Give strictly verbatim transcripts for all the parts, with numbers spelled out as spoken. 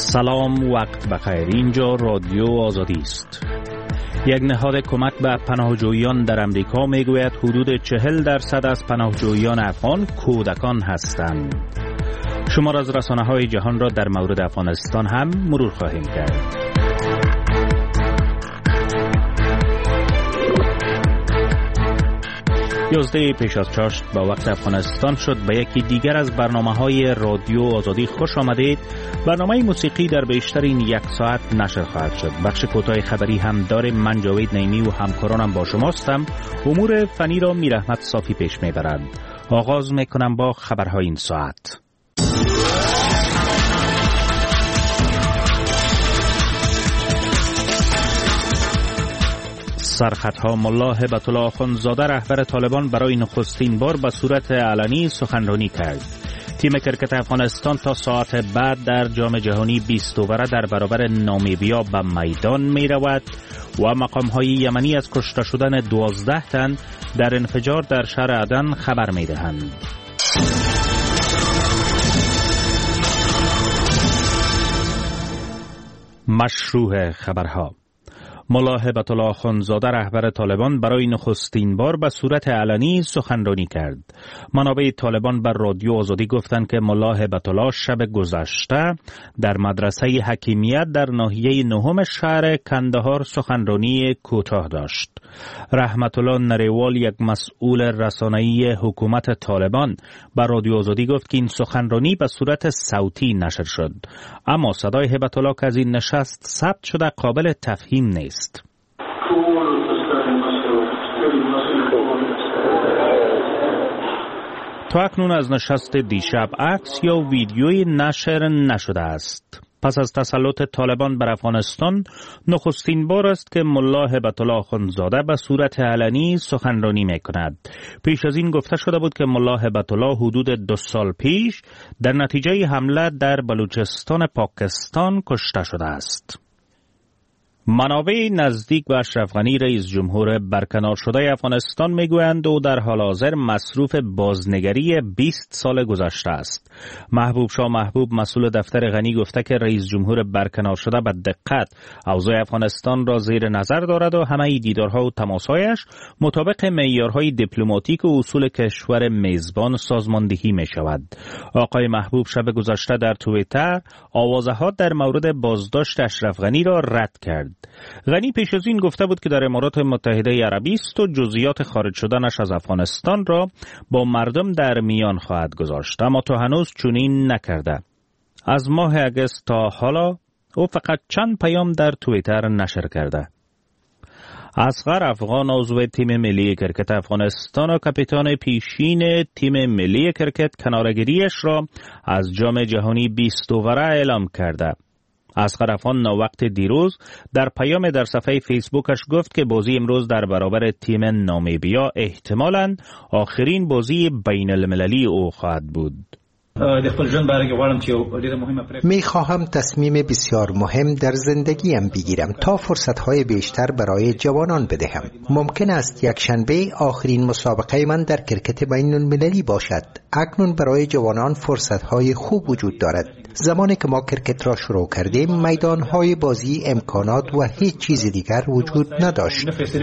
سلام، وقت بخیر. اینجا رادیو آزادی است. یک نهاد کمک به پناهجویان در امریکا میگوید حدود چهل درصد از پناهجویان افغان کودکان هستند. شمار از رسانه‌های جهان را در مورد افغانستان هم مرور خواهیم کرد. یازده پیش از چاشت با وقت افغانستان شد. به یکی دیگر از برنامه‌های رادیو آزادی خوش آمدید. برنامه موسیقی در بیشتر این یک ساعت نشر خواهد شد. بخش کوتاه خبری هم داریم. من جاوید نعیمی و همکارانم با شماستم. امور فنی را میرحمت صافی پیش میبرد. آغاز میکنم با خبرهای این ساعت. سرخطها: ملا هبت الله اخندزاده رهبر طالبان برای نخستین بار به صورت علنی سخنرانی کرد. تیم کرکت افغانستان تا ساعت بعد در جام جهانی بیست اووره در برابر نامیبیا به میدان می رود و مقام‌های یمنی از کشته شدن دوازده تن در انفجار در شهر عدن خبر می دهند. مشروع خبرها: ملا هبت الله اخندزاده رهبر طالبان برای نخستین بار به صورت علنی سخنرانی کرد. منابع طالبان بر رادیو آزادی گفتند که ملا هبت الله شب گذشته در مدرسه حکیمیت در ناحیه نهم شهر کندهار سخنرانی کوتاه داشت. رحمت الله نریوال، یک مسئول رسانه‌ای حکومت طالبان، بر رادیو آزادی گفت که این سخنرانی به صورت صوتی نشر شد، اما صدای هبت الله که از این نشست ثبت شده قابل تفهیم نیست. تا اکنون از نشست دیشب عکس یا ویدیوی نشر نشده است. پس از تسلط طالبان بر افغانستان نخستین بار است که ملا هبت الله اخندزاده به صورت علنی سخنرانی میکند. پیش از این گفته شده بود که ملا هبت الله حدود دو سال پیش در نتیجه حمله در بلوچستان پاکستان کشته شده است. منابع نزدیک به اشرف غنی رئیس جمهور برکنار شده افغانستان میگویند او در حال حاضر مصروف بازنگری بیست سال گذشته است. محبوب شاه محبوب، مسئول دفتر غنی، گفته که رئیس جمهور برکنار شده به دقت اوضاع افغانستان را زیر نظر دارد و همه دیدارها و تماسهایش مطابق معیارهای دیپلماتیک و اصول کشور میزبان سازماندهی می شود. آقای محبوب شب گذشته در توییتر آوازها در مورد بازداشت اشرف غنی را رد کرد. غنی پیش از این گفته بود که در امارات متحده عربی است و جزئیات خارج شدنش از افغانستان را با مردم در میان خواهد گذاشت، اما تا هنوز چنین نکرده. از ماه اگست تا حالا او فقط چند پیام در توییتر نشر کرده. اصغر افغان، عضو تیم ملی کرکت افغانستان و کاپیتان پیشین تیم ملی کرکت، کناره‌گیریش را از جام جهانی بیست اووره اعلام کرده. اصغر افغان ناوقت دیروز در پیام در صفحه فیسبوکش گفت که بازی امروز در برابر تیم نامیبیا احتمالاً آخرین بازی بین المللی او خواهد بود. می خواهم تصمیم بسیار مهم در زندگیم بگیرم تا فرصتهای بیشتر برای جوانان بدهم. ممکن است یک شنبه آخرین مسابقه من در کرکت بین المللی باشد. اکنون برای جوانان فرصتهای خوب وجود دارد. زمانی که ما کرکت را شروع کردیم میدانهای بازی، امکانات و هیچ چیز دیگر وجود نداشت.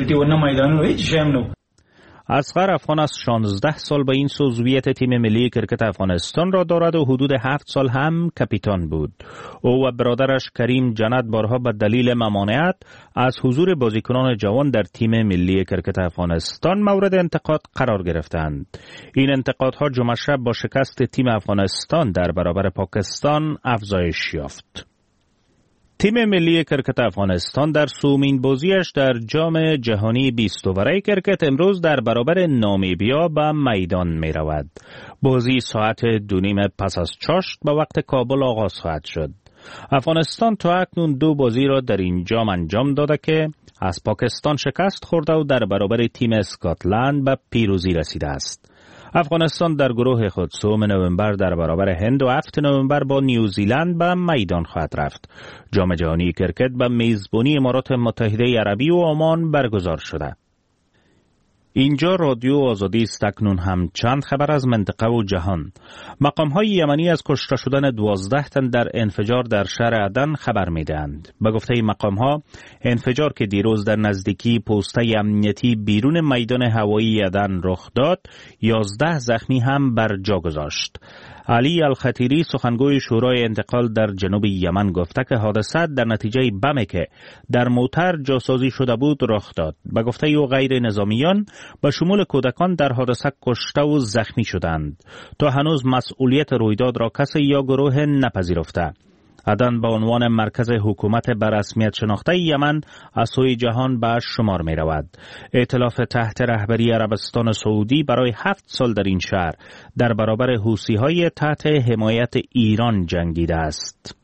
اصغر افغان از شانزده سال به این عضویت تیم ملی کرکت افغانستان را دارد و حدود هفت سال هم کاپیتان بود. او و برادرش کریم جنت بارها به دلیل ممانعت از حضور بازیکنان جوان در تیم ملی کرکت افغانستان مورد انتقاد قرار گرفتند. این انتقادها جمعه شب با شکست تیم افغانستان در برابر پاکستان افزایش یافت. تیم ملی کرکت افغانستان در سومین بازیش در جام جهانی بیست اووره کرکت امروز در برابر نامیبیا به میدان می رود. بازی ساعت دو نیم پس از چاشت به وقت کابل آغاز خواهد شد. افغانستان تا اکنون دو بازی را در این جام انجام داده که از پاکستان شکست خورده و در برابر تیم اسکاتلند به پیروزی رسیده است. افغانستان در گروه خود سوم نوامبر در برابر هند و هفتم نوامبر با نیوزیلند به میدان خواهد رفت. جام جهانی کرکت به میزبانی امارات متحده عربی و عمان برگزار شده. اینجا رادیو آزادی است. اکنون هم چند خبر از منطقه و جهان. مقام‌های یمنی از کشته شدن دوازده تن در انفجار در شهر عدن خبر می‌دهند. به گفته مقام‌ها، انفجار که دیروز در نزدیکی پسته امنیتی بیرون میدان هوایی عدن رخ داد، یازده زخمی هم بر جا گذاشت. علی الخطیری سخنگوی شورای انتقال در جنوب یمن گفته که حادثه در نتیجه بمی که در موتر جاسازی شده بود رخ داد. به گفته او غیر نظامیان به شمول کودکان در حادثه کشته و زخمی شدند. تا هنوز مسئولیت رویداد را کسی یا گروه نپذیرفته. عدن به عنوان مرکز حکومت به رسمیت شناخته یمن از سوی جهان به شمار می رود. ائتلاف تحت رهبری عربستان سعودی برای هفت سال در این شهر در برابر حوثی های تحت حمایت ایران جنگیده است.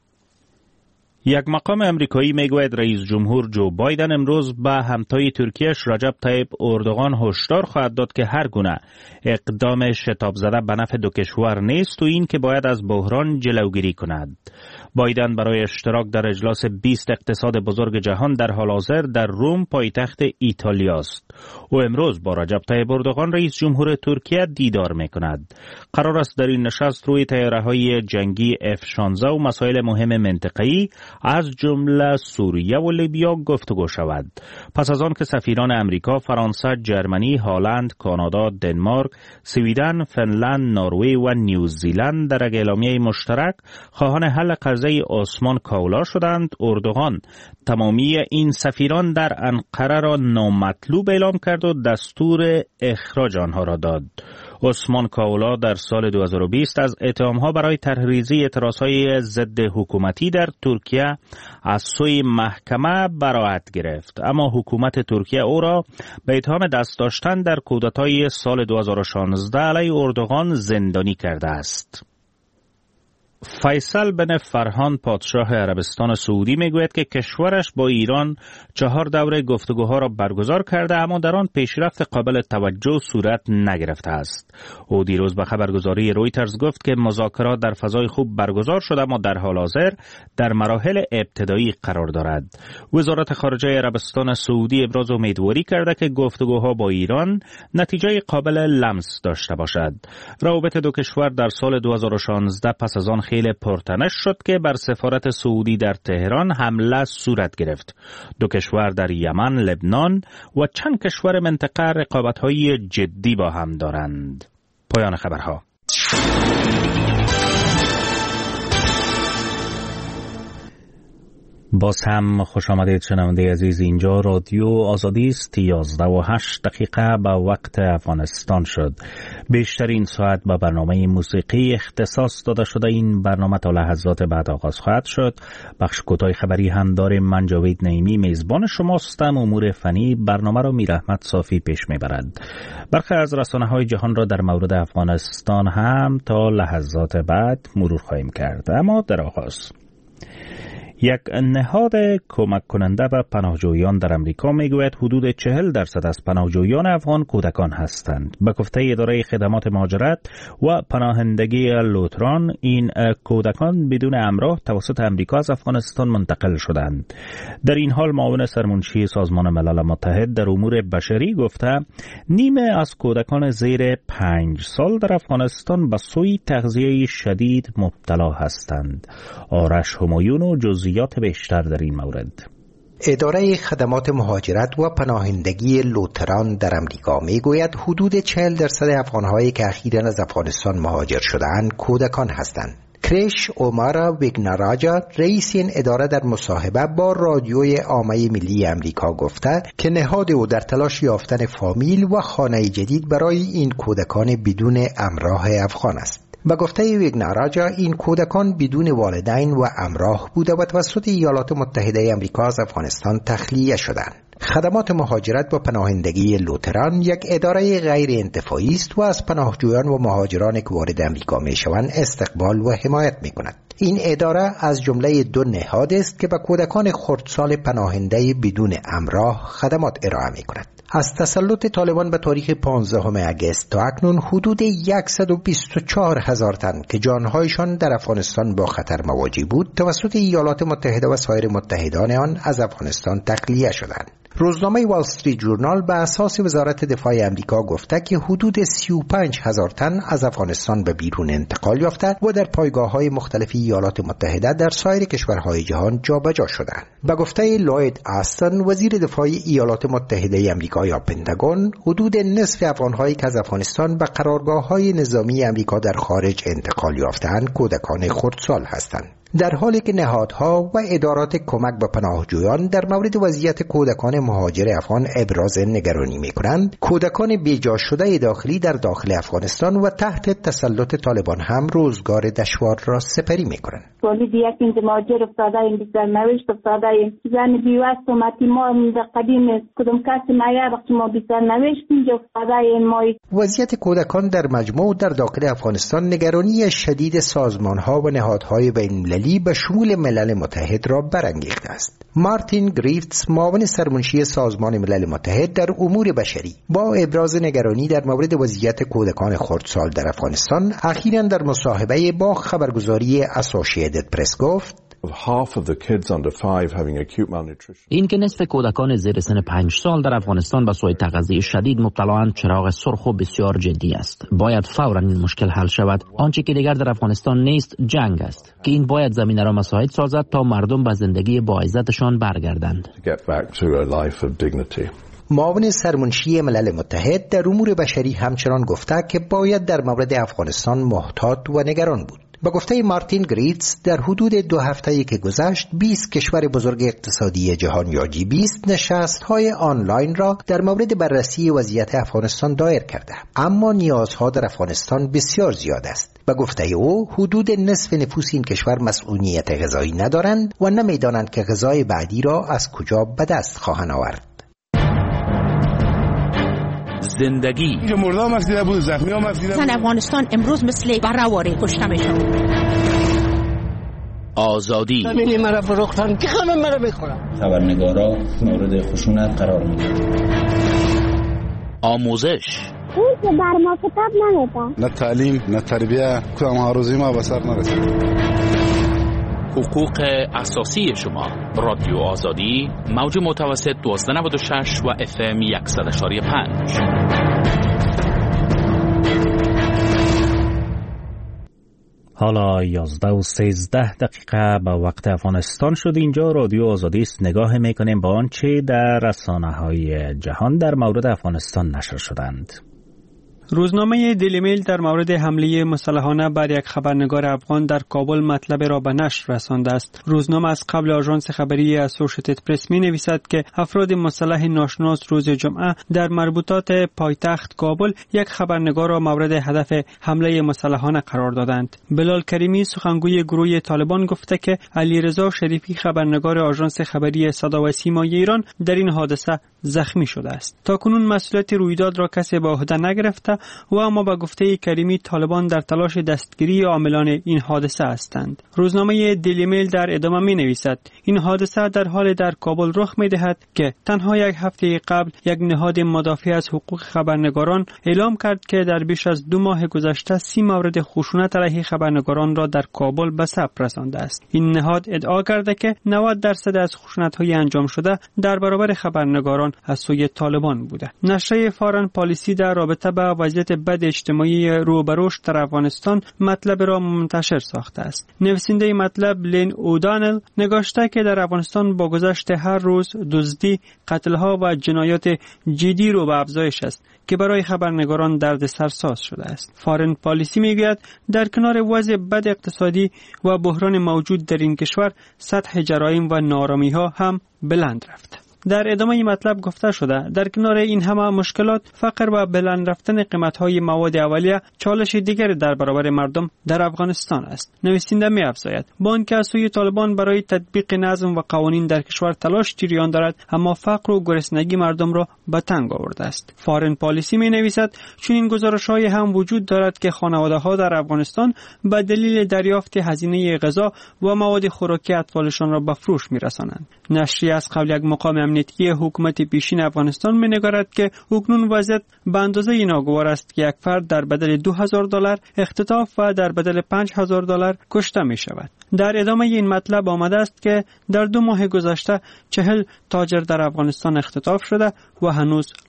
یک مقام امریکایی میگوید رئیس جمهور جو بایدن امروز به همتای ترکیهش رجب طیب اردوغان هشدار خواهد داد که هر گونه اقدام شتاب زده به نفع دو کشور نیست و این که باید از بحران جلوگیری کند. بایدن برای اشتراک در اجلاس بیست اقتصاد بزرگ جهان در حال حاضر در روم پایتخت ایتالیا است. او امروز با رجب طیب اردوغان رئیس جمهور ترکیه دیدار میکند. قرار است در این نشست روی طیاره‌های جنگی اف شانزده و مسائل مهم منطقه‌ای از جمله سوریه و لیبیا گفتگو شود. پس از آن که سفیران امریکا، فرانسه، جرمنی، هلند، کانادا، دنمارک، سویدن، فنلند، نروژ و نیوزیلند در یک اعلامیه مشترک خواهان حل قضیه عثمان کاولا شدند، اردوغان تمامی این سفیران در انقره را نامطلوب اعلام کرد و دستور اخراج آنها را داد. عثمان کاولا در سال دو هزار و بیست از اتهامها برای طرحریزی اعتراضهای ضد حکومتی در ترکیه از سوی محکمه براءت گرفت، اما حکومت ترکیه او را به اتهام دست داشتن در کودتای سال دو هزار و شانزده علیه اردوغان زندانی کرده است. فیصل بن فرهان پادشاه عربستان سعودی میگوید که کشورش با ایران چهار دوره گفتگوها را برگزار کرده، اما در آن پیشرفت قابل توجه صورت نگرفته است. او دیروز به خبرگزاری رویترز گفت که مذاکرات در فضای خوب برگزار شده اما در حال حاضر در مراحل ابتدایی قرار دارد. وزارت خارجه عربستان سعودی ابراز امیدواری کرده که گفتگوها با ایران نتیجه قابل لمس داشته باشد. روابط دو کشور در سال دو هزار و شانزده پس از آن خیلی پرتنش شد که بر سفارت سعودی در تهران حمله صورت گرفت. دو کشور در یمن، لبنان و چند کشور منطقه رقابت‌های جدی با هم دارند. پایان خبرها. باز هم خوش آمدید شنونده عزیز. اینجا رادیو آزادی است. یازده و هشت دقیقه به وقت افغانستان شد. بیشترین ساعت به برنامه موسیقی اختصاص داده شده. این برنامه تا لحظات بعد آغاز خواهد شد. بخش کوتاه خبری هم داریم. من جاوید نعیمی میزبان شماستم. امور فنی برنامه را میر احمد صافی پیش میبرد. برخی از رسانه‌های جهان را در مورد افغانستان هم تا لحظات بعد مرور خواهیم کرد. اما در آغاز یک نهاد کمک کننده به پناهجویان در امریکا میگوید حدود چهل درصد از پناهجویان افغان کودکان هستند. به گفته اداره خدمات مهاجرت و پناهندگی لوتران، این کودکان بدون همراه توسط امریکا از افغانستان منتقل شدند. در این حال معاون سرمنشی سازمان ملل متحد در امور بشری گفته نیمه از کودکان زیر پنج سال در افغانستان به سوی تغذیه شدید مبتلا هستند. آرش همایون و جزئی بیشتر در این مورد. اداره خدمات مهاجرت و پناهندگی لوتران در امریکا میگوید حدود چهل درصد افغانهایی که اخیراً از افغانستان مهاجر شدند کودکان هستند. کریش اومارا ویگناراجا رئیس این اداره در مصاحبه با رادیوی عامه ملی امریکا گفته که نهاد او در تلاش یافتن فامیل و خانه جدید برای این کودکان بدون همراه افغان است. با گفته ویگناراجا این کودکان بدون والدین و همراه بوده و توسط ایالات متحده آمریکا از افغانستان تخلیه شدند. خدمات مهاجرت و پناهندگی لوتران یک اداره غیر انتفاعی است و از پناهجویان و مهاجران که وارد آمریکا میشوند استقبال و حمایت میکند. این اداره از جمله دو نهاد است که به کودکان خردسال پناهنده بدون همراه خدمات ارائه میکند. از تسلط طالبان به تاریخ پانزدهم اگست تا اکنون حدود صد و بیست و چهار هزار تن که جانهایشان در افغانستان با خطر مواجه بود توسط ایالات متحده و سایر متحدان آن از افغانستان تخلیه شدند. روزنامه وال استریت جورنال به اساس وزارت دفاع امریکا گفته که حدود سی و پنج هزار تن از افغانستان به بیرون انتقال یافته و در پایگاه‌های مختلف ایالات متحده در سایر کشورهای جهان جابجا شدند. به گفته لوید آستن وزیر دفاع ایالات متحده امریکا یا پنتاگون، حدود نصف افغان‌هایی که از افغانستان به قرارگاه‌های نظامی امریکا در خارج انتقال یافته‌اند کودکان خردسال هستند. در حالی که نهادها و ادارات کمک به پناهجویان در مورد وضعیت کودکان مهاجر افغان ابراز نگرانی می‌کنند، کودکان بیجا شده داخلی در داخل افغانستان و تحت تسلط طالبان هم روزگار دشوار را سپری می‌کنند. ولید یکی مهاجر افتاده این بیشتر نوشت افتاده این زن بیوست و متیما در قدیم کدوم کسی معیار وقتی ما بیشتر نوشت اینجا افتاده این مای. وضعیت کودکان در مجموع در داخل افغانستان نگرانی شدید سازمان‌ها و نهادهای بین‌المللی به شمول ملل متحد را برانگیخته است. مارتین گریفتس، معاون سرمنشی سازمان ملل متحد در امور بشری، با ابراز نگرانی در مورد وضعیت کودکان خردسال در افغانستان اخیراً در مصاحبه با خبرگزاری اسوسییتد پرس گفت: این که نصف کودکان زیر سن پنج سال در افغانستان به سوء تغذیه شدید مبتلااند چراغ سرخ و بسیار جدی است. باید فوراً این مشکل حل شود. آنچه که دیگر در افغانستان نیست جنگ است که این باید زمینه را مساعد سازد تا مردم به زندگی با عزتشان برگردند. معاون سرمنشی ملل متحد در امور بشری همچنان گفته که باید در مورد افغانستان محتاط و نگران بود. با گفته مارتین گریفتس، در حدود دو هفته‌ای که گذشت بیست کشور بزرگ اقتصادی جهان یا جی بیست نشست‌های آنلاین را در مورد بررسی وضعیت افغانستان دایر کرده، اما نیازها در افغانستان بسیار زیاد است. با گفته او، حدود نصف نفوس این کشور مسئولیت غذایی ندارند و نمی‌دانند که غذای بعدی را از کجا به دست خواهند آورد. زندگی که مرده هم افزیده بود، زخمی هم افزیده بود. افغانستان امروز مثل برهواره کشته میشون. آزادی همینی مرا فروختن که همه مرا بخورن. خبرنگارا مورد خشونت قرار میدن. آموزش اون که بر ما کتاب نمیدن. نه تعلیم نه تربیه، کدام ها روزی ما به سر نرسید. حقوق اساسی شما. رادیو آزادی، موج متوسط دوازده نود و شش و اف ام صد و پنج. حالا یازده و سیزده دقیقه به وقت افغانستان شد. اینجا رادیو آزادی است. نگاه میکنیم به آنچه در رسانه‌های جهان در مورد افغانستان نشر شدند. روزنامه دیلی میل در مورد حمله مسلحانه بر یک خبرنگار افغان در کابل مطلب را به نشر رسانده است. روزنامه از قبل آژانس خبری اسوسییتد پرس می نویسد که افراد مسلح ناشناس روز جمعه در مربوطات پایتخت کابل یک خبرنگار را مورد هدف حمله مسلحانه قرار دادند. بلال کریمی، سخنگوی گروه طالبان، گفته که علیرضا شریفی، خبرنگار آژانس خبری صدا و سیمای ایران، در این حادثه زخمی شده است. تاکنون مسئولیت رویداد را کسی به عهده نگرفته و اما به گفته کریمی طالبان در تلاش دستگیری عاملان این حادثه هستند. روزنامه دیلی میل در ادامه می نویسد این حادثه در حال در کابل رخ می دهد که تنها یک هفته قبل یک نهاد مدافع از حقوق خبرنگاران اعلام کرد که در بیش از دو ماه گذشته سی مورد خشونت علیه خبرنگاران را در کابل به ثبت رسانده است. این نهاد ادعا کرده که نود درصد از خشونت‌های انجام شده در برابر خبرنگاران از سوی طالبان بوده. نشریه فارن پالیسی در رابطه با وضعیت بد اجتماعی رو به رشد در افغانستان مطلب را منتشر ساخته است. نویسنده مطلب لین اودانل نگاشته که در افغانستان با گذشت هر روز دزدی، قتل‌ها و جنایات جدی رو به افزایش است که برای خبرنگاران دردسر ساز شده است. فارن پالیسی میگوید در کنار وضع بد اقتصادی و بحران موجود در این کشور، سطح جرایم و نارامی‌ها هم بلند رفته. در ادامه مطلب گفته شده در کنار این همه مشکلات، فقر و بلند رفتن قیمت‌های مواد اولیه چالش دیگر در برابر مردم در افغانستان است. نویسنده می‌افزاید با آنکه از سوی طالبان برای تطبیق نظم و قوانین در کشور تلاش جریان دارد، اما فقر و گرسنگی مردم را به تنگ آورده است. فارن پالیسی می‌نویسد چون این گزارش‌های هم وجود دارد که خانواده‌ها در افغانستان به دلیل دریافت هزینه غذا و مواد خوراکی اطفالشان را به فروش می‌رسانند. نشریه از قبل یک مقام امنیتی حکومت پیشین افغانستان می‌نگرد که اکنون وضعیت به اندازه ناگوار است که یک فرد در بدل دو هزار دلار اختطاف و در بدل پنج هزار دلار کشته می شود. در ادامه این مطلب آمده است که در دو ماه گذشته چهل تاجر در افغانستان اختطاف شده و هنوز